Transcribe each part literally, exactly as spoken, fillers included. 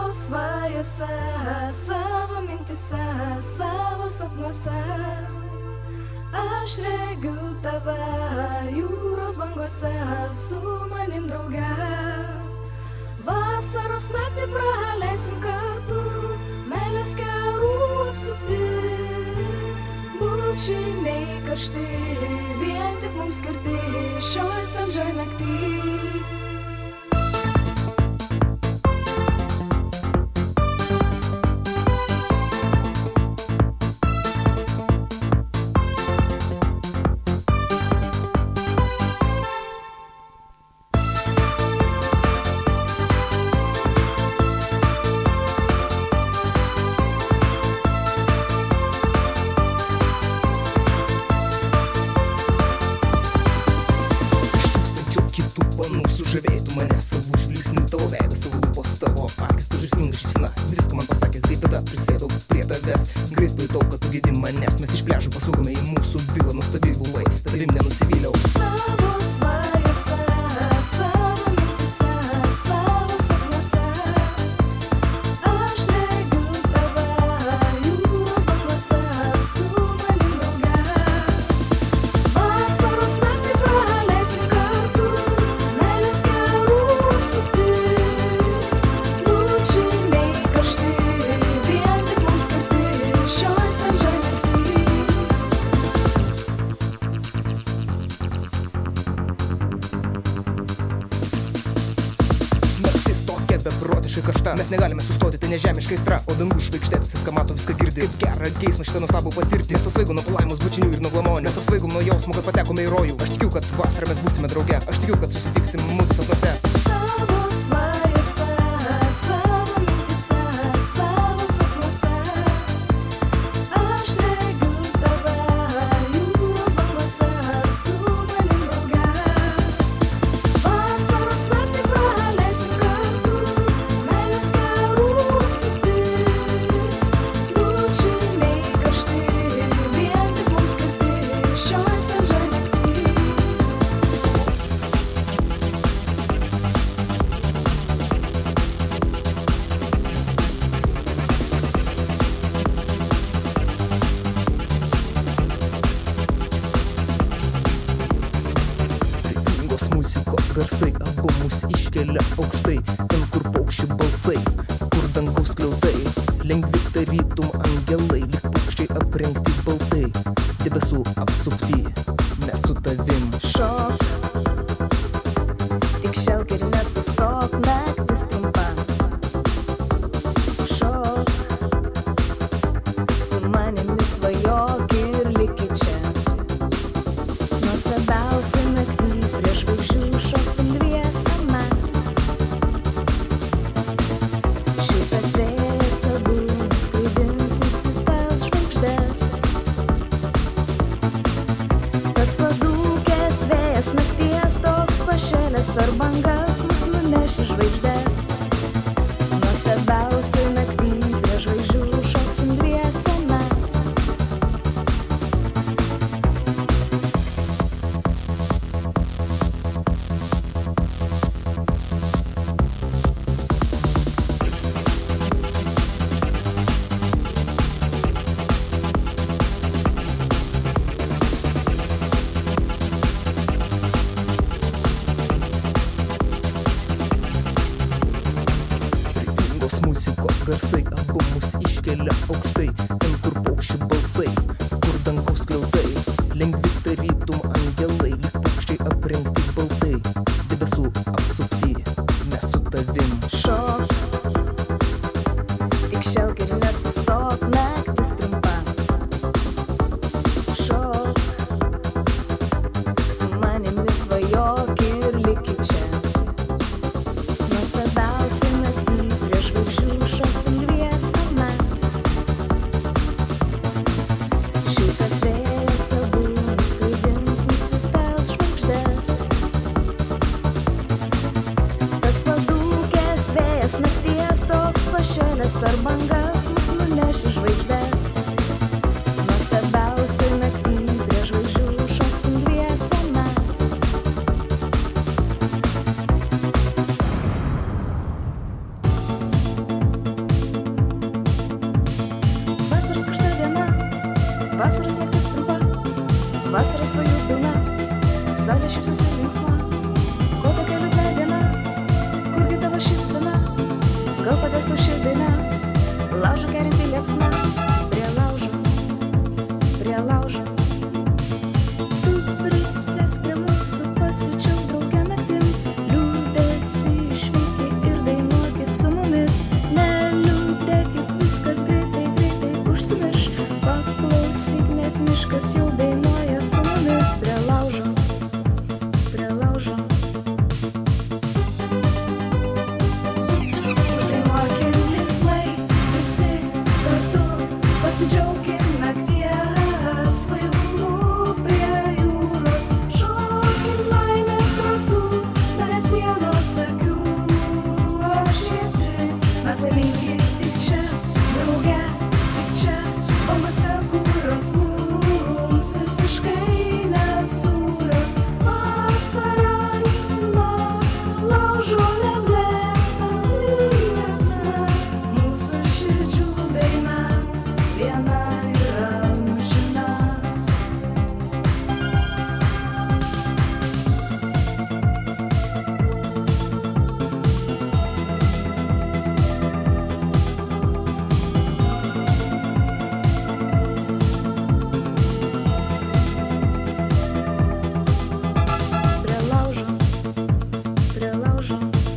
svajose, savo mintise, savo sapnuose. Aš regiu tave jūros bangose, su manim drauge. Vasaros naktį praleisim kartu, meilės kerų apsupti. Bučiniai karšti, vien tik mums skirti šioj saldžioj naktį. Žavėtų mane savų žvilgsnių, tavo veidas, tavo lūpos, tavo akis, tu žaisminga šypsena. Viską man pasakė, tai tada prisėdau prie tavęs. Greit pajutau, kad tu gedi manęs. Mes iš pliažo pasukome į mūsų vilą, nuostabi buvai, tavim nenusivyliau. Savo svajose, savo mintise, savo sapnuose. Aš regiu tave jūros bangose, su manim drauge. Vasaros naktį praleisim kartu, meilės kerų apsupti. Bučiniai karšti, vien tik mums skirti šioj saldžioj naktį. Naktis tokia beprotiškai karšta, mes negalime sustoti, tai nežemiška aistra. O dangų žvaigždėtas viską mato, viską girdi. Kaip gerą geismą šitą nuostabų patirti. Mes apsvaigom nuo palaimos bučinių ir nuo glamonių. Mes apsvaigom nuo jausmo, kad patekome į rojų. Aš tikiu, kad vasarą mes būsime drauge. Aš tikiu, kad susitiksim mudu sapnuose. Savo svajose, savo mintise, savo sapnuose. Aš regiu tave jūros bangose, su manim drauge. Vasaros naktį praleisim kartu, meilės kerų apsupti. Bučiniai karšti, vien tik mums skirti šioj saldžioj naktį. Ritmingos muzikos garsai abu mus iškelia aukštai. Ten, kur paukščių balsai, kur dangaus skliaudai. Lengvi tarytum angelai, lyg paukščiai aprengti baltai. Debesų apsupti, mes su tavim. Šok, tik šelk ir nesustok, naktis trumpa. Šok, su manimi svajok ir liki čia. Nuostabiausia naktį, prie žvaigždžių šoksim dviese mes. Šitas vėjas abu skraidins mus į tas žvaigždes. Tas padūkęs vėjas nakties toks pašėlęs per bangas mus nuneš į žvaigždes. Nuostabiausiai naktį, prie žvaigždžių šoksim dviese mes. Ritmingos muzikos garsai abu mus iškelia aukštai. Ten, kur paukščių balsai, kur dangaus skliaudai. Lengvi tarytum angelai, lyg paukščiai aprengti baltai. Debesų apsupti, mes su tavim. Šok, tik šelk ir nesustok, naktis trumpa. Šok, su manimi svajok ir liki čia. Nuostabiausiai naktį, prie žvaigždžių šoksim dviese mes. Šitas vėjas abu skraidins mus į tas žvaigždes. Tas padūkęs vėjas nakties toks pašėlęs per bangas mus nuneš į žvaigždes. Nuostabiausiai naktį, prie žvaigždžių šoksim dviese mes. Vasaros naktis trumpa, vasaros svajų pilna, saulė šypsosi linksma. Ko tokia liūdna diena, kurgi tavo šypsena, gal padės tau ši daina, laužo gerinti liepsna. Prie laužo, prie laužo, tu prisėsk prie mūsų, pasičiauk drauge naktim, liūdėsi išvyki ir dainuoki su mumis. Neliūdėk, juk viskas greitai, greitai užsimirš, paklausyk, net miškas jau dainuoja su mumis. Prie laužo, prie laužo, uždainuokim linksmai, visi kartu pasidžiaukim nakties svajūnų prie jūros, šokim laimės ratų, be sienos akių apšviesi, mes laimingi tik čia, drauge, tik čia, bangose, kurios mums visiškai nesūrios. Vasara linksma, laužo neblėsta, linksma, mūsų širdžių daina viena ir amžina. Prie laužo, prie laužo,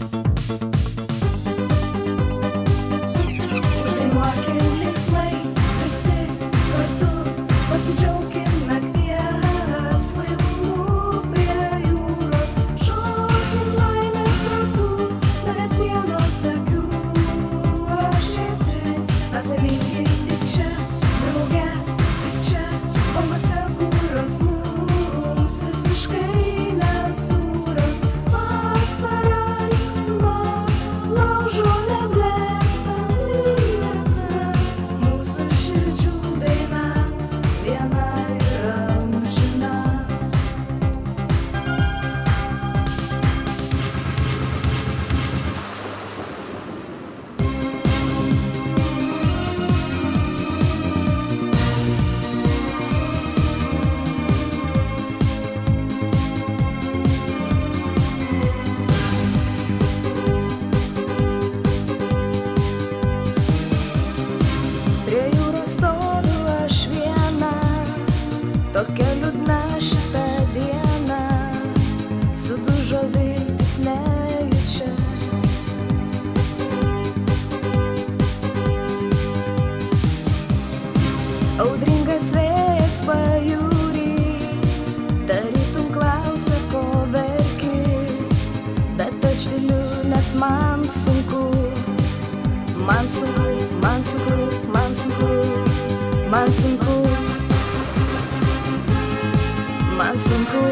uždainuokim linksmai, visi kartu pasidžiaukim nakties svajūnų prie jūros, šokim laimės ratų, be sienos akių apšviesi, mes laimingi tik čia, drauge, tik čia, bangose, kurios mums visiškai nesūrios. Vasara linksma, laužo neblėsta, linksma, mūsų širdžių daina viena ir amžina. Prie jūros stoviu aš viena, tokia liūdna šita diena, sudužo viltis nejučia. Audringas vėjas pajūry, tarytum klausia, ko verki, bet aš tyliu, nes man sunku, man sunku, man sunku, man sunku, man sunku, man sunku.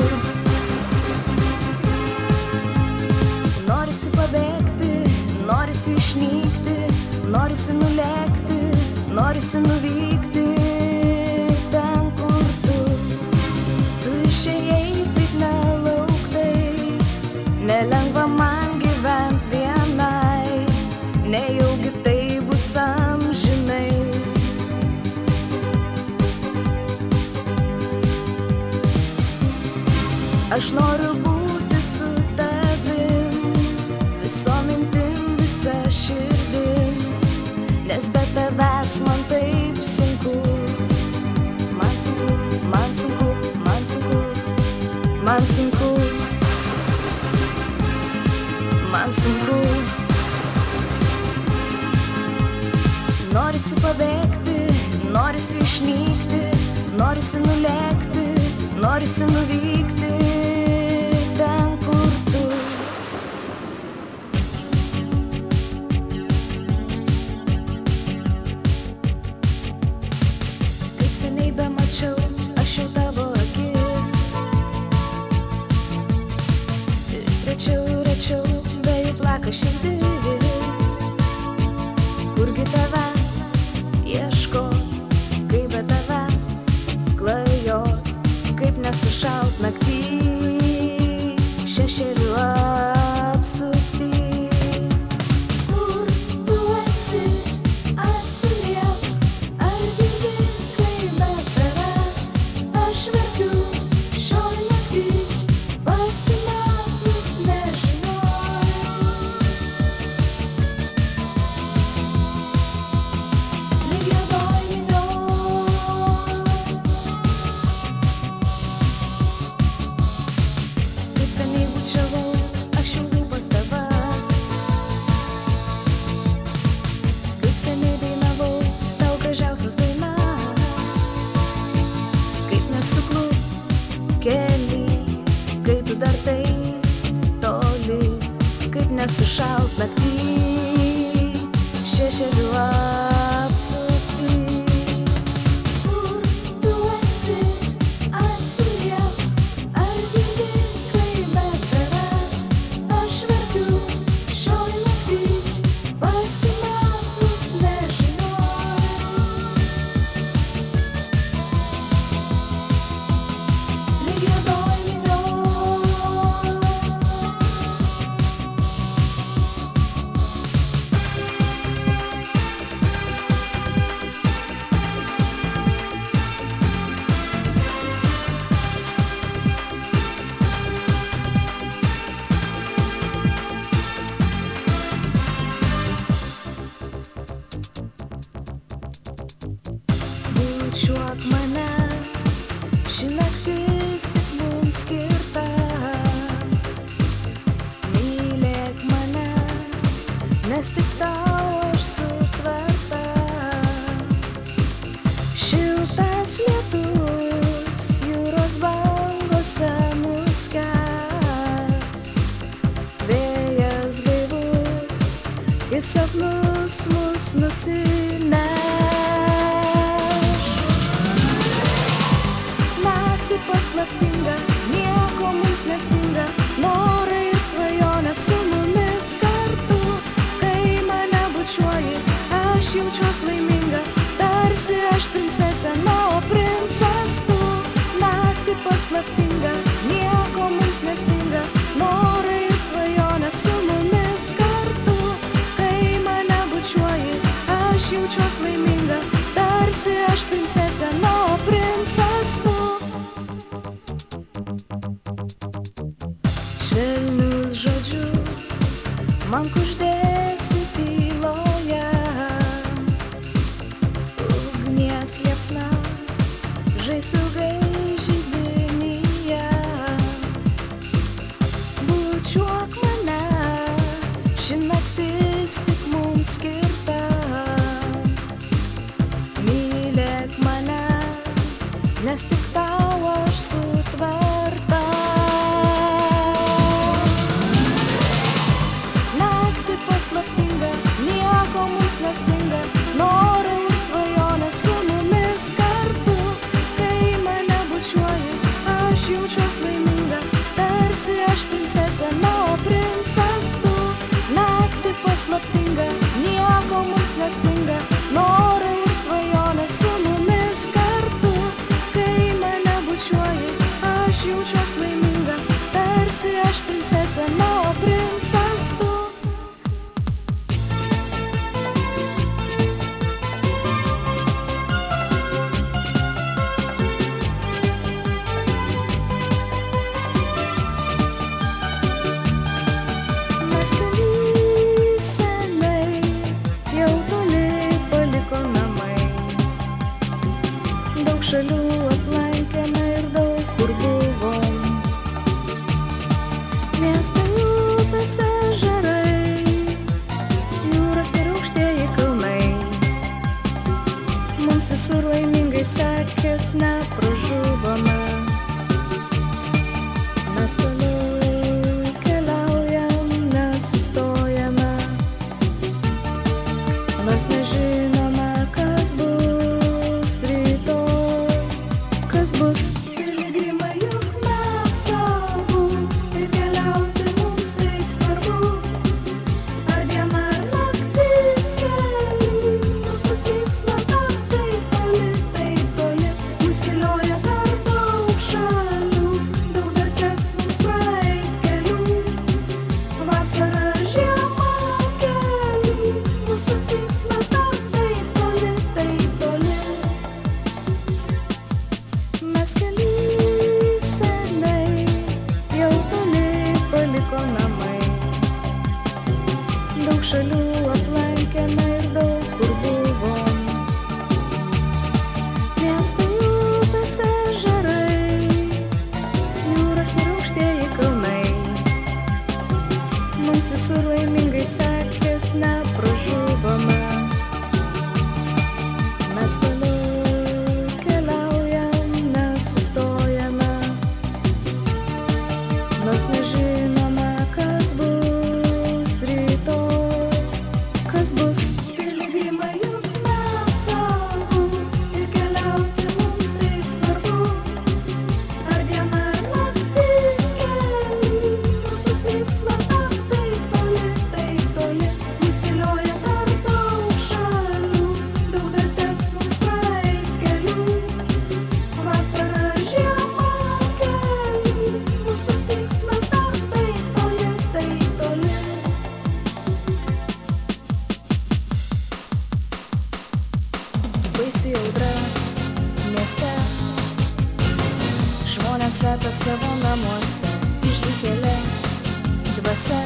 Norisi pabėgti, norisi išnykti, norisi nulėkti, norisi nuvykti ten, kur tu, tu išėjai taip nelauktai, nelengva man gyvent vienai, nejaugi tai bus amžinai. Aš noriu būti su tavim, visom mintim, visa širdim, nes be tavęs man taip sunku. Man sunku, man sunku, man sunku, man sunku, man sunku. Norisi pabėgti, norisi išnykti, norisi nulėkti, norisi nuvykti ten, kur tu. Kaip seniai bemačiau aš jau tavo akis, vis rečiau, rečiau, be jų plaka širdis. Kurgi tavęs ieškot, kaip be tavęs klajot, kaip nesušalt naktį, šešėlių apsupti. Kur tu esi, atsiliep, ar girdi, kaip be tavęs šešėlių apsupti. Kur tu esi, atsiliep, ar girdi, kai be tavęs aš verkiu šioj nakty, pasimetus nežinioj. Lyg juodoj minioj. Bučiuok mane, ši naktis tik mums skirta. Mylėk mane, nes tik tau aš sutverta. Šiltas lietus jūros bangose nuskęs. Vėjas gaivus į sapnus mus nusineš. Paslaptinga, nieko mums nestinga, norai ir svajonės su mumis kartu. Kai mane bučiuoji, aš jaučiuos laiminga, tarsi aš princesė, na, o princas tu. Naktį paslaptinga, nieko mums nestinga, norai ir svajonės su mumis kartu. Kai mane bučiuoji, aš jaučiuos laiminga, tarsi aš princesė, na, o princas tu. Švelnius žodžius man kuždėsi tyloje, ugnies liepsna žais ilgai židinyje. Bučiuok mane, ši naktis tik mums skirta. Mylėk mane, nes tik tau aš sutverta. Paslaptinga, nieko mums nestinga, norai ir svajonės su mumis kartu. Kai mane bučiuoji, aš jaučiuos laiminga, tarsi aš princesė, na, o princas tu. Naktį paslaptinga, nieko mums nestinga, norai ir svajonės su mumis kartu. Kai mane bučiuoji, aš jaučiuos laiminga, tarsi aš princesė, na, o princas tu. Mes keli senai, jau toli paliko namai. Daug šalių aplankėme ir daug kur buvom. Miestai, upės, ežerai, jūros ir aukštieji kalnai. Mums visur laimingai sekės, nepražuvome. Mes toliau keliaujam, nesustojame, nors nežinome, kas bus rytoj, kas bus. Piligrimai juk mes abu, ir keliauti mums taip svarbu. Ar diena, ar naktis keliai, mūsų tikslas dar taip toli, taip toli. Mus vilioja dar daug šalių, daug dar teks mums praeit kelių. Vasara, žiema, keliai, mūsų tikslas dar taip toli, taip toli. Mes keli senai, jau toli paliko namai. Daug šalių aplankėme ir daug kur buvom. Miestai, upės, ežerai, jūros ir aukštieji kalnai. Mums visur laimingai sekės, nepražuvome. Mes toliau keliaujam, nesustojame, nors nežinome, kas bus rytoj, kas bus. baisi audra mieste. Žmonės slepia savo namuose, išdykėlė dvasia.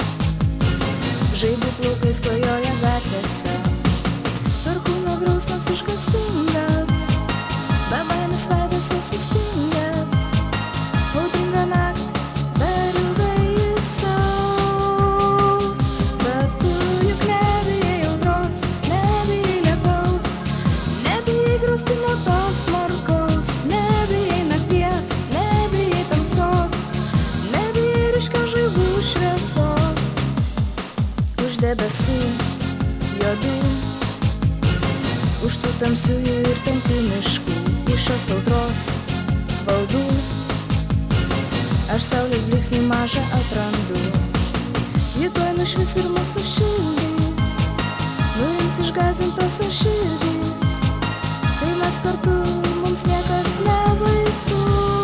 Žaibų plaukais klajoja gatvėse, perkūno grausmas išgąstingas, bebaimis veidas jau sustingęs. Audringa nakt, per ilgai jis saus, bet tu juk nebijai audros, nebijai lietaus, nebijai grūstinio tos smarkaus, nebijai nakties, nebijai tamsos, nebijai ryškios žaibų šviesos. Už debesų juodų, už tų tamsiųjų ir tankių miškų, už šios audros valdų, aš saulės blyksnį mažą atrandu. Ji tuoj nušvis ir mūsų širdys, nurims išgąsdintosios širdys. Kai mes kartu, mums niekas nebaisu.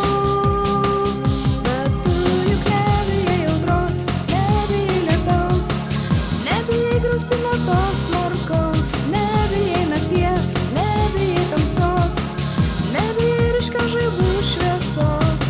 Bet tu juk nebijai audros, nebijai lietaus, nebijai grūstinio tos smarkaus, nebijai nakties, nebijai tamsos, nebijai ryškios žaibų šviesos.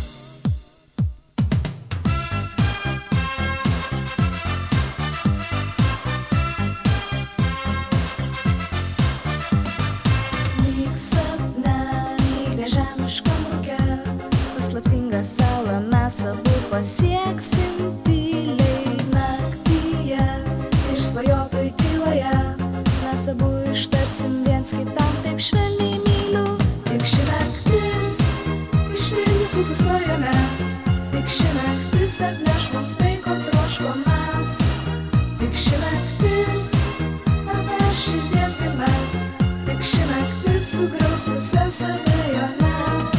Paslaptingą salą mes abu pasieksim tyliai naktyje, išsvajotojų tyloje. Mes abu ištarsim viens kitam taip švelniai myliu. Tik ši naktis išpildys mūsų svajones, tik ši naktis atneš mums tai, ko troškom mes. Tik ši naktis atveš širdies gelmes, tik ši naktis sugriaus visas abejones.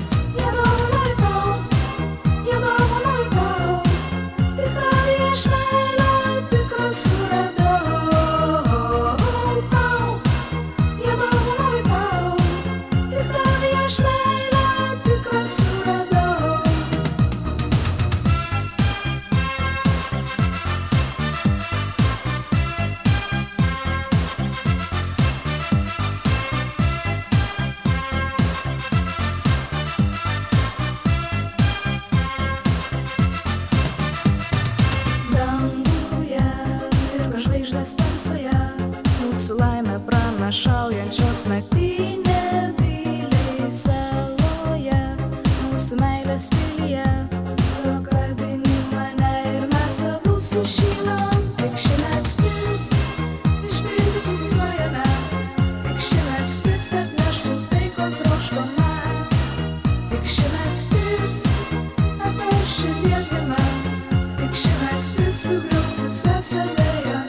Mūsų laimę pranašaujančios naktinė byliai saloje, mūsų meilės pilyje. Tu kabini mane ir mes abu sušylam. Tik ši naktis išpildys mūsų svajones, tik ši naktis atneš mums tai, ko troškom mes. Tik ši naktis atveš širdies gelmes, tik ši naktis sugriaus visas abejones.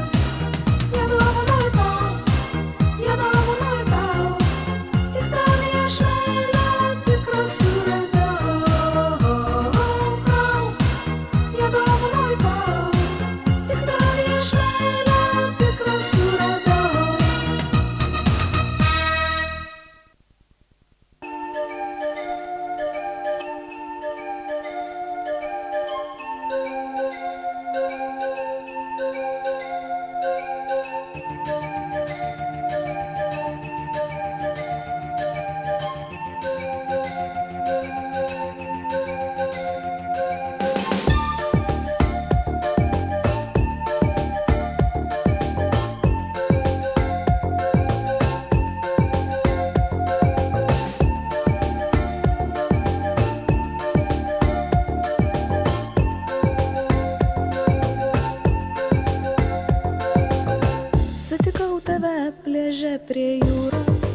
Pliaže prie jūros,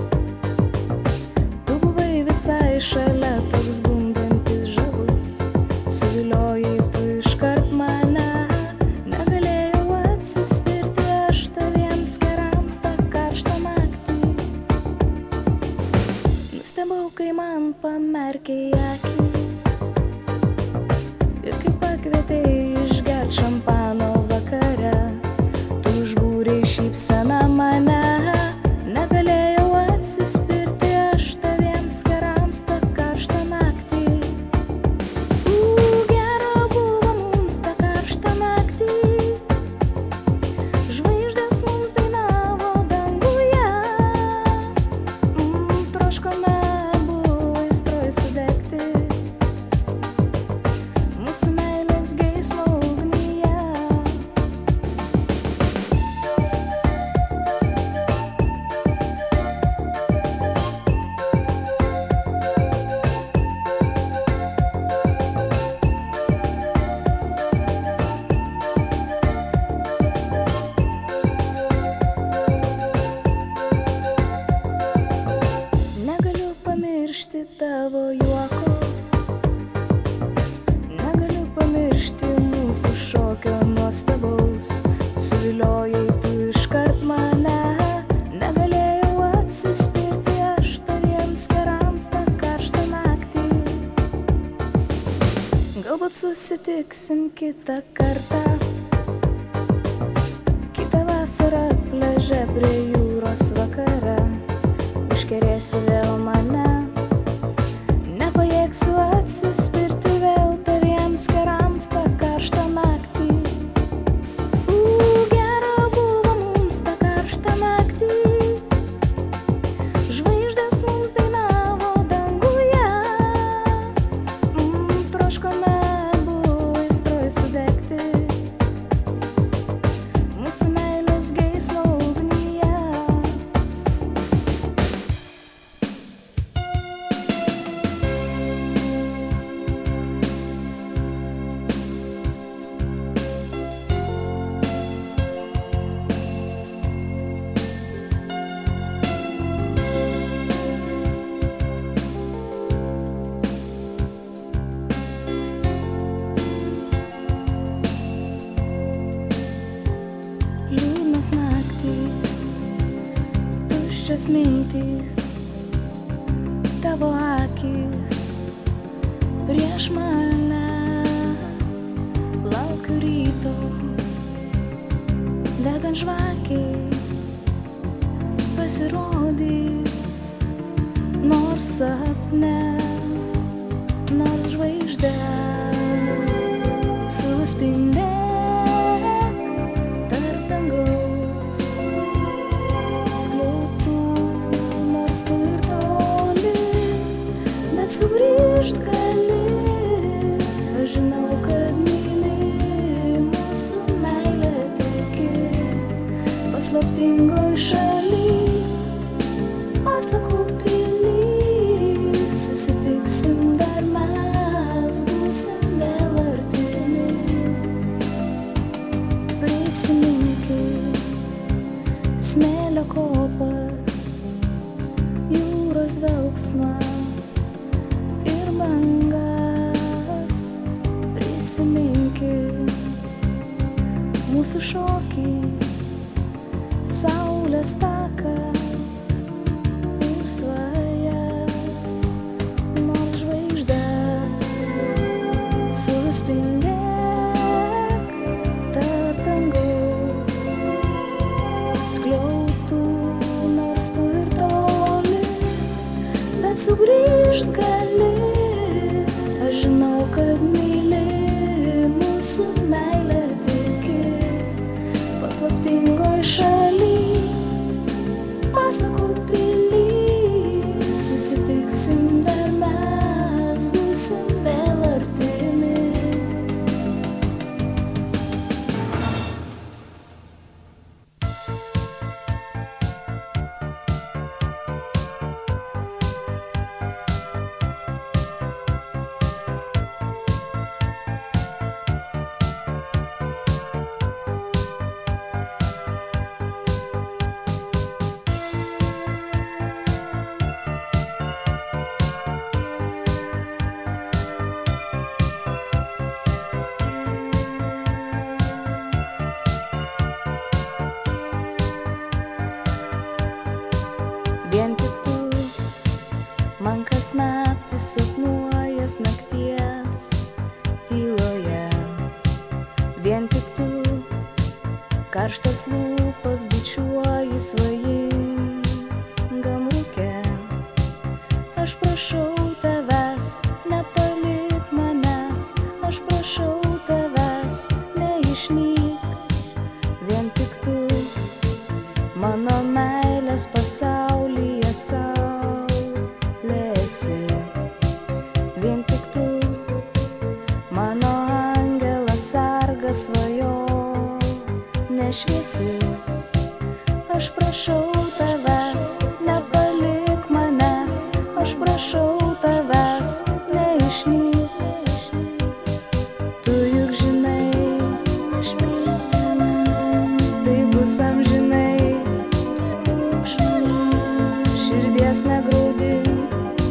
tu buvai visai šalia, toks gundantis žavus. Suviliojai tu iškart mane, negalėjau atsispirti aš taviems kerams tą karštą naktį. Nustebau, kai man pamerkei akį ir kai pakvietei išgert šampano vakare. Tu užbūrei šypseną mane, negalėjau atsispirti aš taviems kerams tą karštą naktį. Suviliojai tu iškart mane, negalėjau atsispirti aš taviems kerams tą karštą naktį. Galbūt susitiksim kitą kartą, kitą vasarą pliaže prie jūros vakare. Užkerėsi vėl mane, nepajėgsiu atsispirti vėl taviems kerams tą karštą naktį. U, gera buvo mums tą karštą naktį, žvaigždės mums dainavo danguje. Mm, troškome buvo aistroj sudegti, mūsų meilės geismo ugnyje. Liūdnos naktys, tuščios mintys, tavo akys prieš mane. Laukiu ryto, degant žvakiai, pasirodyk nors sapne, nors žvaigždė suspindėk tarp dangaus skliautų, nors tu ir toli, bet sugrįžt gali. Aš žinau, kad myli, mūsų meilė tiki paslaptingoj šaly, pasakų pily. Susitiksim dar mes, būsim vėl artimi. Prisiminkit smėlio kopas, jūros dvelksmą ir bangas. Prisiminkit mūsų šokį, saulės taką ir svajas, nors žvaigždė suspindėk tarp dangaus skliautų, nors tu ir toli, bet sugrįžt gali. Aš žinau, kad myli, mūsų meilė tiki paslaptingoj šaly, pasakų pily. Susitiksim dar mes, būsim vėl artimi. Vien tik tu, man kas naktį sapnuojas nakties tyloje. Vien tik tu, karštas lūpas bučiuoji svajingam rūke. Aš prašau tavęs, nepalik manęs, aš prašau tavęs, neišnyk. Vien tik tu, mano meilės pasaulyje saulėsi. Vien tik tu, mano angelas sargas svajonė šviesi. Aš prašau tavęs, nepalik manęs, aš prašau tavęs, neišnyk. Tu juk žinai, tai bus amžinai. Širdies negraudink,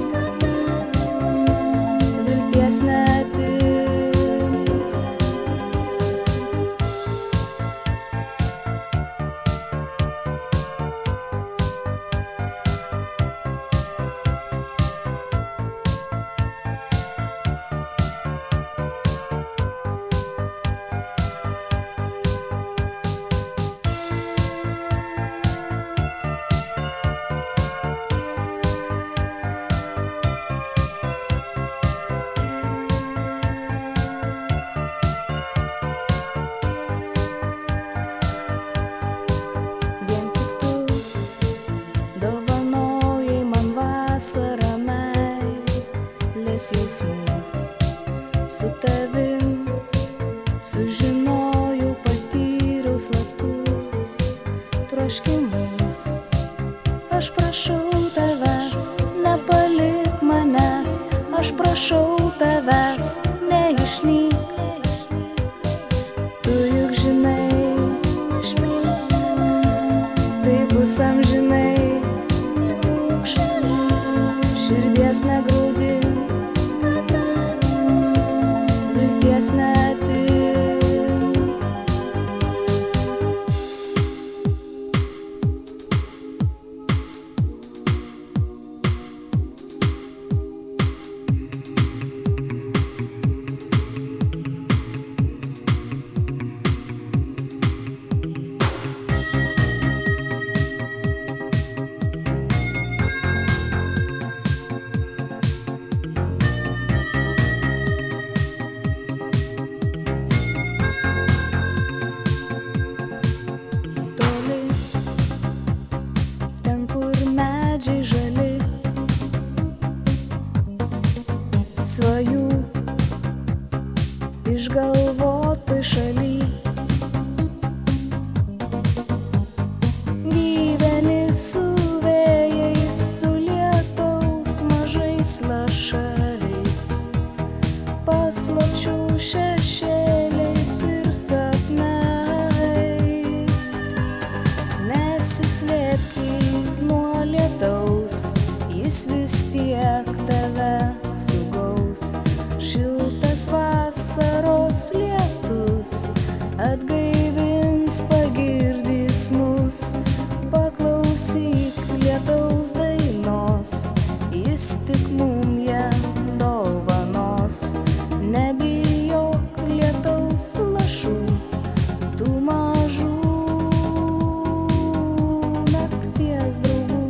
vilties neatimk. troškimus. Aš prašau tavęs, nepalik manęs, aš prašau tavęs, neišnyk. Tu juk žinai, tai bus amžinai, širdies negraudink, vilties neatimk. Svajų išgalvotoj šaly gyveni su vėjais, su lietaus mažais lašais, paslapčių šešėliais ir sapnais. Nesislėpki nuo lietaus, jis vis tiek tave sugaus. Šiltas vasaros lietus atgaivins, pagirdys mus. Paklausyk lietaus dainos, jis tik mum ją dovanos. Nebijok lietaus lašų, tų mažų nakties draugų.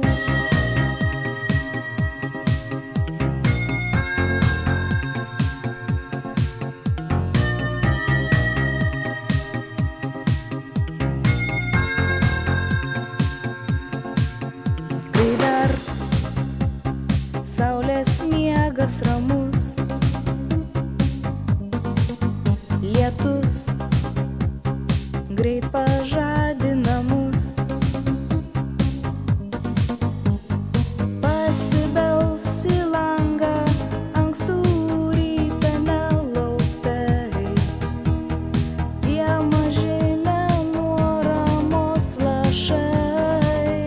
Saulės miegas ramus, lietus greit pažadina mus. Pasibels į langą ankstų rytą nelauktai, tie maži nenuoramos lašai.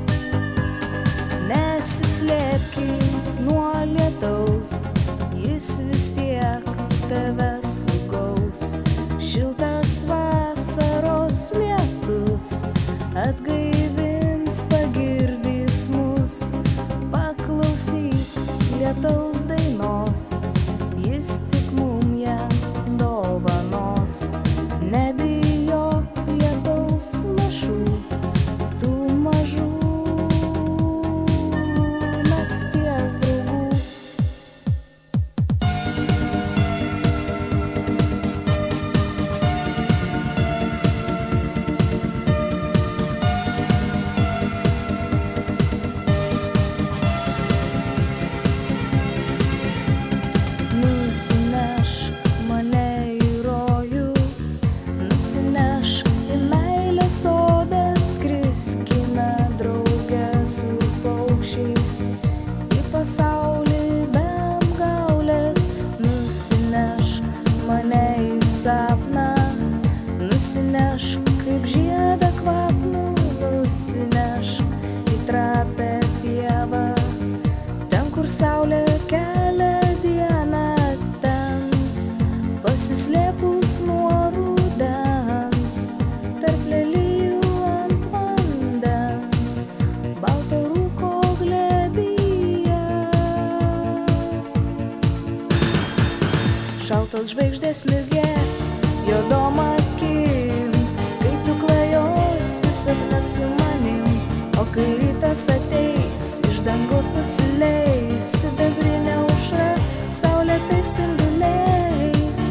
Nesislėpki nuo lietaus, jis vis tiek tave sugaus. Šiltas vasaros lietus atgaivins, pagirdys mus. Paklausyk lietaus dainos, jis tik mum ją dovanos. Nebijok lietaus lašų, tų mažų nakties draugų. Nusinešk mane į rojų, nusinešk į meilės sodą, skriskime drauge su paukščiais į pasaulį be apgaulės. Nusinešk mane į sapną, nusinešk kaip žiedą kvapnų, nusinešk į trapią pievą, ten kur saulė kelia dieną, ten pasislėpus nuo rudens, tarp lelijų ant vandens, balto rūko glėbyje. Šaltos žvaigždės mirgės juodom akim, kai tu klajosi sapne su manim. O kai rytas ateis, iš dangaus nusileis sidabrinė aušra saulėtais spinduliais.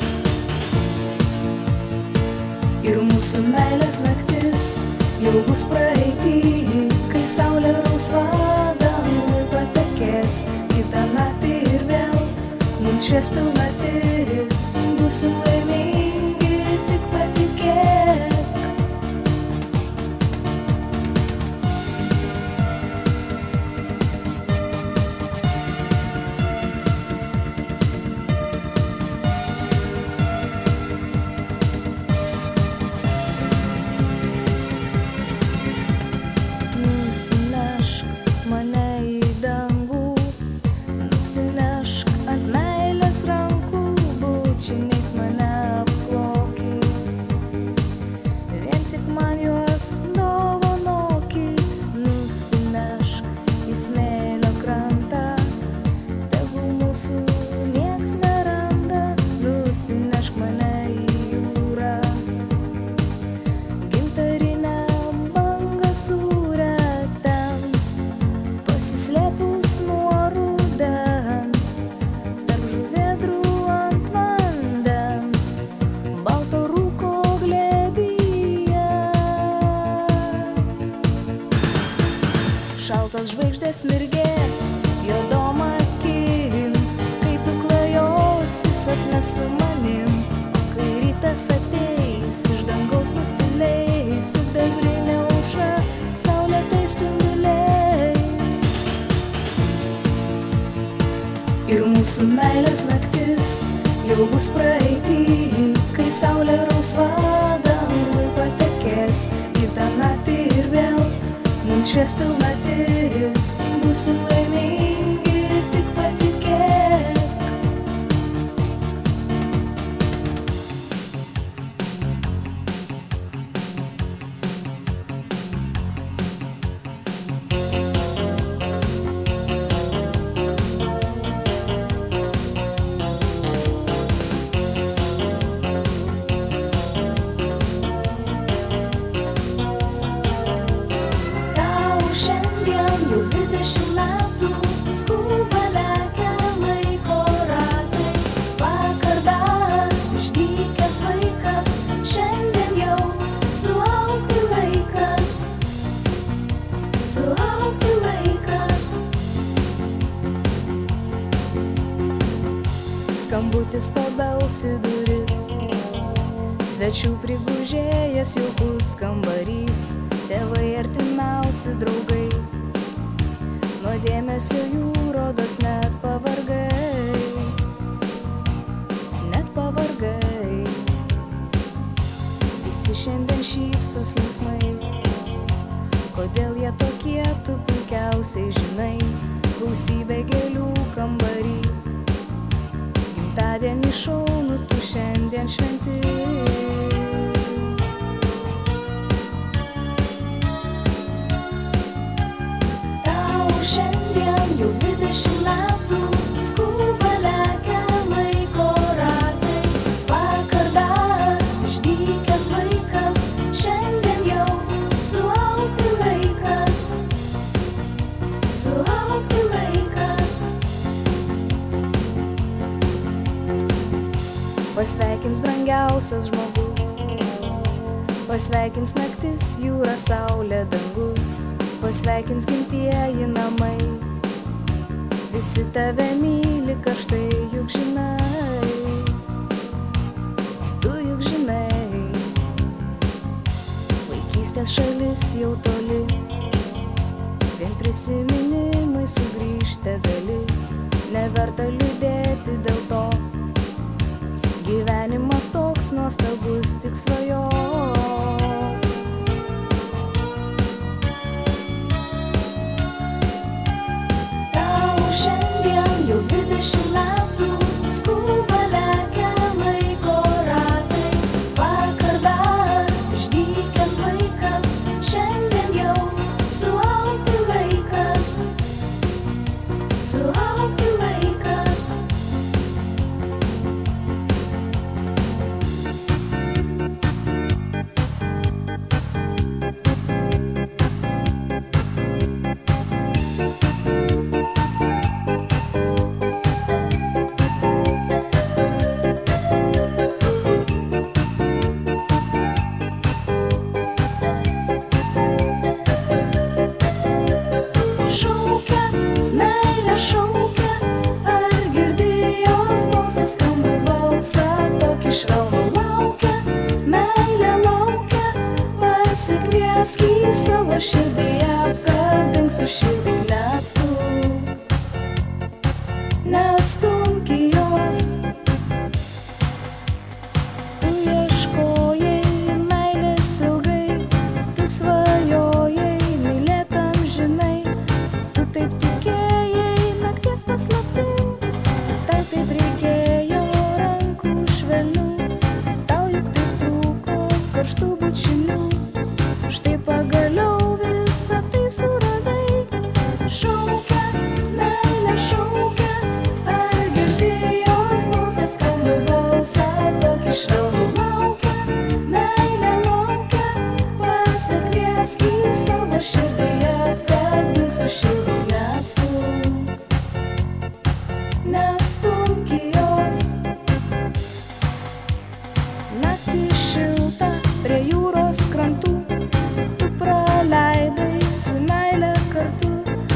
Ir mūsų meilės naktis jau bus praeity, kai saulė rausva dangui patekės. Kitą naktį ir vėl mums švies pilnatis, būsim laimingi, tik patikėk. tos žvaigždės mirgės juodom akim, kai tu klajosi sapne su manim, kai rytas ateis, iš dangaus nusileis, sidabrinė aušra saulėtais spinduliais. Ir mūsų meilės naktis jau bus praeity, kai saulė rausva dangui patekės, kitą naktį ir vėl mums švies pilnatis, būsim laimingi, tik patikėk. Jau dvidešimt metų skuba lekia laiko ratai, vakar dar išdykęs vaikas, šiandien jau suaugti laikas, suaugti laikas. Skambutis pabelsi duris, svečių prigužėjęs jaukus kambarys, tėvai artimiausi draugai, nuo dėmesio jų rodos net pavargai, net pavargai. Visi šiandien šypsos linksmai, kodėl jie tokie, tu puikiausiai žinai, gausybė gėlių kambarį, gimtadienį šaunų tu šiandien šventi. Šiandien jau dvidešimt metų skuba lekia laiko ratai, vakar dar išdykęs vaikas, šiandien jau suaugti laikas, suaugti laikas. Pasveikins brangiausias žmogus, pasveikins naktis, jūra, saulė, dangus, pasveikins gimtieji namai, visi tave myli karštai, juk žinai, tu juk žinai. Vaikystės šalis jau toli, vien prisiminimai sugrįžti gali, neverta liūdėti dėl to, gyvenimas toks nuostabus, tik svajok. Jau dvidešimt metų skuba lekia laiko ratai, vakar dar išdykęs vaikas, šiandien jau suaugti laikas, suaugti laikas. Šaukia, ar girdi jos balsas, skamba balsą, tokį švelnų laukia, meilė laukia, pasikviesk į savo širdį, apkabink su širdį, nestumk, nestumk į jos. Tu ieškojai meilės ilgai, tu svajojai mylėtam žinai, tu taip tikėjai paslaptim, tau taip reikėjo rankų švelnių, tau juk taip trūko karštų bučinių, štai pagaliau visą tai suradai. Šaukia, meilė šaukia, ar girdi jos balsas, skamba balsą, tokį švelnų laukia, meilė laukia, pasikviesk į savo širdį, apkabink su širdį, nestumk, nestumk į jos. Naktį šilta prie jūros krantų, tu praleidai su meile kartu,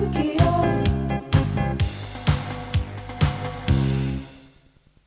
sunkiai